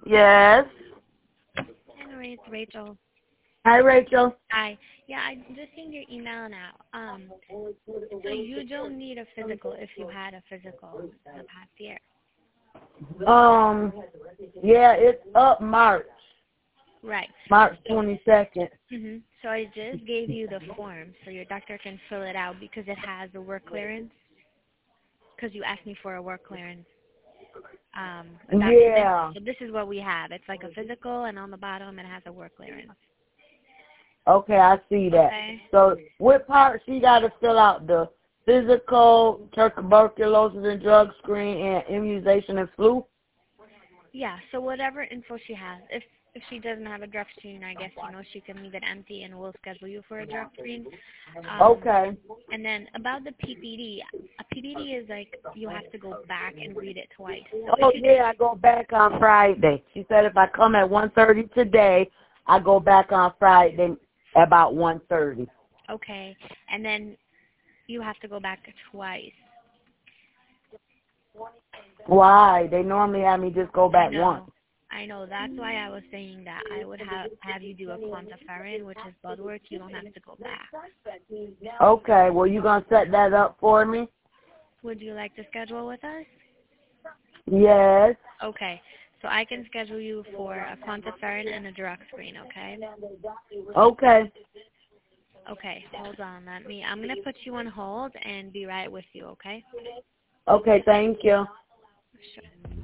Yes. Henry, it's Rachel. Hi, Rachel. Hi. Yeah, I just seen your email now. So you don't need a physical if you had a physical in the past year. Yeah, it's up March. Right. March 22nd. So I just gave you the form so your doctor can fill it out because it has a work clearance. Because you asked me for a work clearance. Yeah. So this is what we have. It's like a physical, and on the bottom it has a work clearance. Okay, I see that. Okay. So what part she got to fill out? The physical, tuberculosis and drug screen, and immunization and flu? Yeah, so whatever info she has. If she doesn't have a drug screen, I guess, she can leave it empty and we'll schedule you for a drug screen. Okay. And then about the PPD, a PPD is like you have to go back and read it twice. So I go back on Friday. She said if I come at 1:30 today, I go back on Friday about 1:30. Okay, and then you have to go back twice. Why? They normally have me just go back once. I know. That's why I was saying that I would have you do a quantiferin, which is blood work. You don't have to go back. Okay. Well, you going to set that up for me? Would you like to schedule with us? Yes. Okay. So I can schedule you for a quantiferin and a drug screen, okay? Okay. Okay. Hold on. I'm going to put you on hold and be right with you, okay? Okay, thank you. Sure.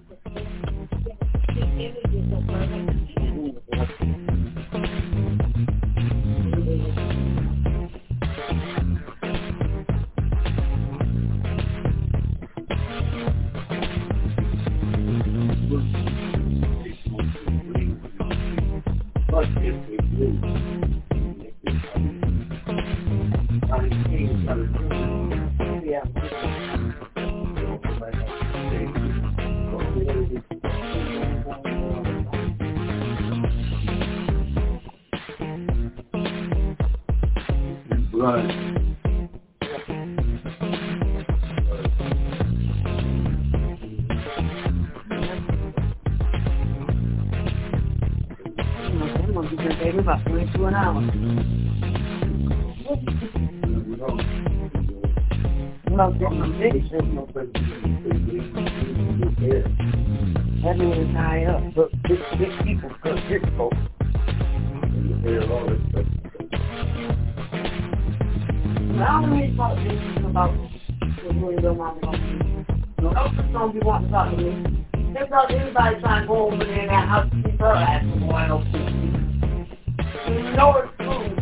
I'm going to be there about 22 an hour. No, that means it's high up, but big people, big folks. I don't really talk to you about what's really going on. No, just don't be wanting to talk to me. There's not anybody trying to go over there in that house to keep her ass from going else. You know it's true.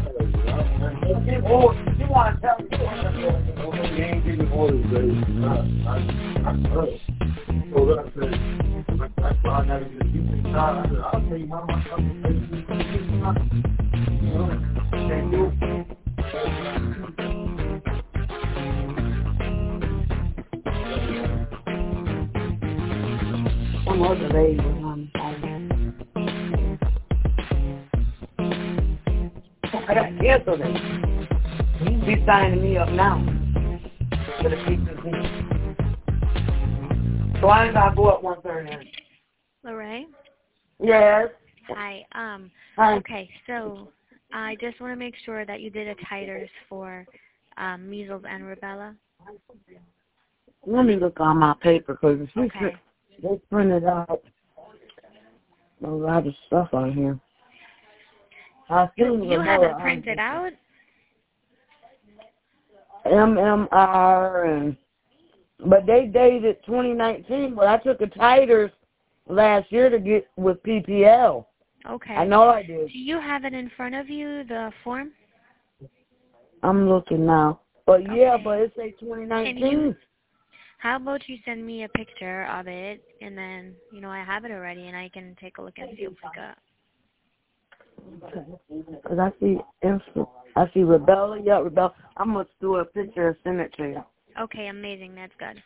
You want to tell me you ain't giving orders, baby. I heard. So that's why I got to get a decent job. I said, I'll tell you how much I'm going to pay you. Can't do it. Some other lady was on the phone. I got canceled it. He's signing me up now for the PCC. So I gotta go up 1:30. Lorraine? Yes. Hi. Hi. Okay, so I just want to make sure that you did a titers for measles and rubella. Let me look on my paper because Okay. they printed out a lot of stuff on here. You have it printed out? MMR but they dated 2019. But I took a titers last year to get with PPL. Okay. I know I did. Do you have it in front of you, the form? I'm looking now. But okay. Yeah, but it says 2019. How about you send me a picture of it, and then, I have it already, and I can take a look and see if we got. Because I see Rebella. Yeah, Rebella. I'm going to do a picture and send it to you. Okay, amazing. That's good.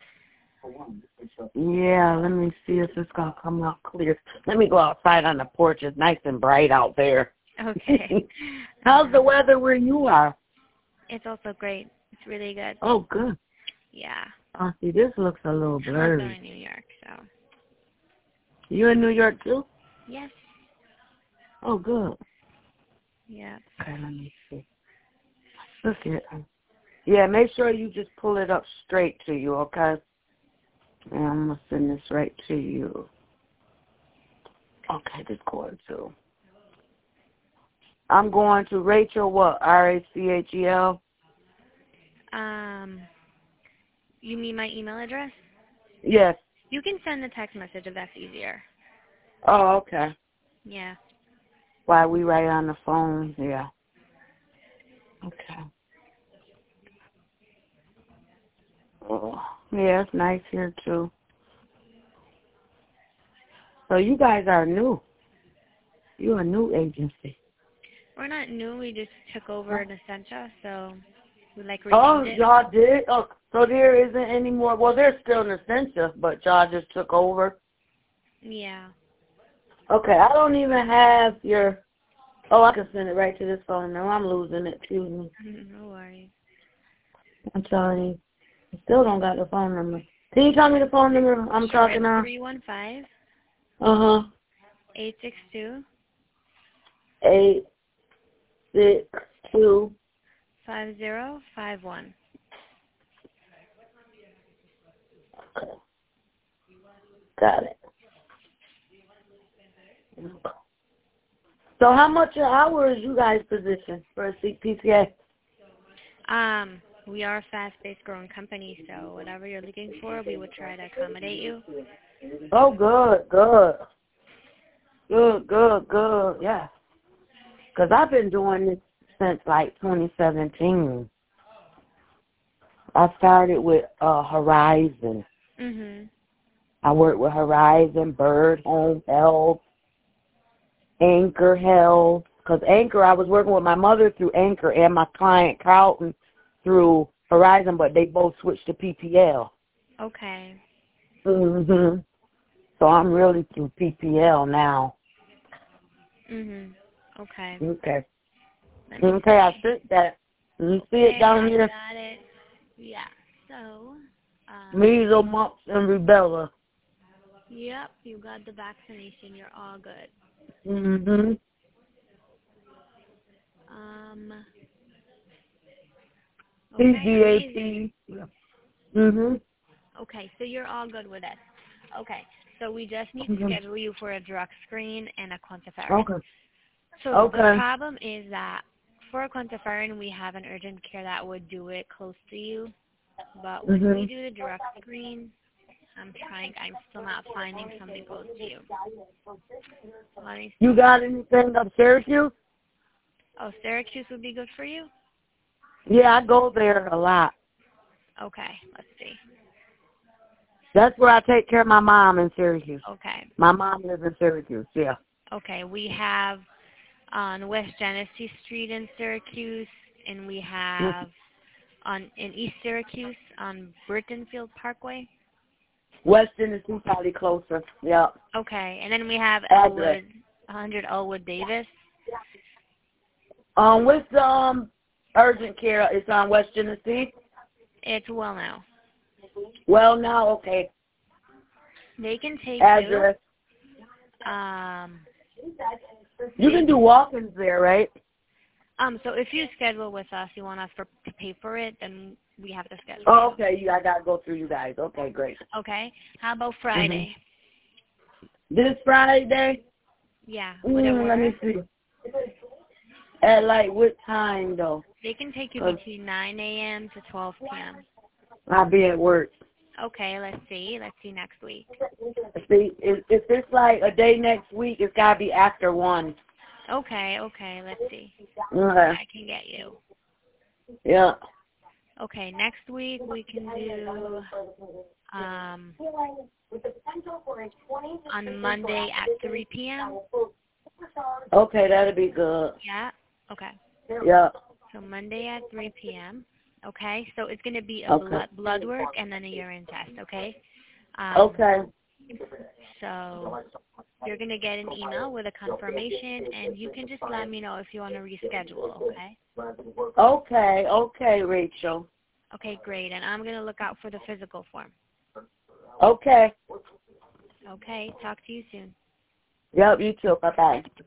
Yeah, let me see if it's going to come out clear. Let me go outside on the porch. It's nice and bright out there. Okay. How's the weather where you are? It's also great. It's really good. Oh, good. Yeah. Oh, see, this looks a little blurry. I'm also in New York, so. You in New York too? Yes. Oh, good. Yeah. Okay, let me see. Look at Yeah, make sure you just pull it up straight to you, okay? And I'm going to send this right to you. Okay, this going to. I'm going to Rachel, what? R-A-C-H-E-L? You mean my email address? Yes. You can send a text message if that's easier. Oh, okay. Yeah. While we right on the phone, yeah. Okay. Oh, yeah, it's nice here, too. So you guys are new. You're a new agency. We're not new. We just took over an Essentia, so we renamed it. Y'all did? Oh, so there isn't any more. Well, there's still an Essentia, but y'all just took over? Yeah. Okay, I don't even have your... Oh, I can send it right to this phone now. I'm losing it. Excuse me. No worries. I'm telling you. I still don't got the phone number. Can you tell me the phone number I'm talking on? 315. 862. 862. 5051. Okay. Got it. So how much an hour is you guys position for a PCA? We are a fast-paced growing company, so whatever you're looking for, we would try to accommodate you. Oh, good. Yeah. Because I've been doing this since like 2017. I started with Horizon. I worked with Horizon, Bird Home Health, Anchor Health. Because Anchor, I was working with my mother through Anchor and my client Carlton through Horizon, but they both switched to PPL. Okay. So I'm really through PPL now. Okay. Okay. Okay, I see that. You see it down here? I got it. Yeah. So. Measles, mumps, and rubella. Yep, you got the vaccination. You're all good. PGAP. Okay, so you're all good with it. Okay, so we just need to schedule you for a drug screen and a quantiferin. Okay. So the problem is that for a quantiferin, we have an urgent care that would do it close to you. But when we do the drug screen, I'm still not finding something close to you. You got anything up Syracuse? Oh, Syracuse would be good for you? Yeah, I go there a lot. Okay, let's see. That's where I take care of my mom in Syracuse. Okay. My mom lives in Syracuse, yeah. Okay, we have on West Genesee Street in Syracuse, and we have in East Syracuse on Burtonfield Parkway. West Tennessee, probably closer, yeah. Okay, and then we have Elwood, 100 Elwood Davis. With urgent care, it's on West Genesee? It's Well Now. Well Now, okay. They can take address. You can do walk-ins there, right? So if you schedule with us, you want us to pay for it, then we have to schedule. Oh, okay. I got to go through you guys. Okay, great. Okay. How about Friday? This Friday? Yeah. Would it work? Let me see. At like what time, though? They can take you between 9 a.m. to 12 p.m. I'll be at work. Okay, let's see. Let's see next week. See, if it's like a day next week, it's got to be after 1. Okay, let's see. Okay. I can get you. Yeah. Okay, next week we can do on Monday at 3 p.m. Okay, that'll be good. Yeah? Okay. Yeah. So Monday at 3 p.m. Okay, so it's going to be a blood work and then a urine test, okay? Okay. So you're going to get an email with a confirmation, and you can just let me know if you want to reschedule, okay? Okay, Rachel. Okay, great. And I'm going to look out for the physical form. Okay. Okay. Talk to you soon. Yep, you too. Bye-bye.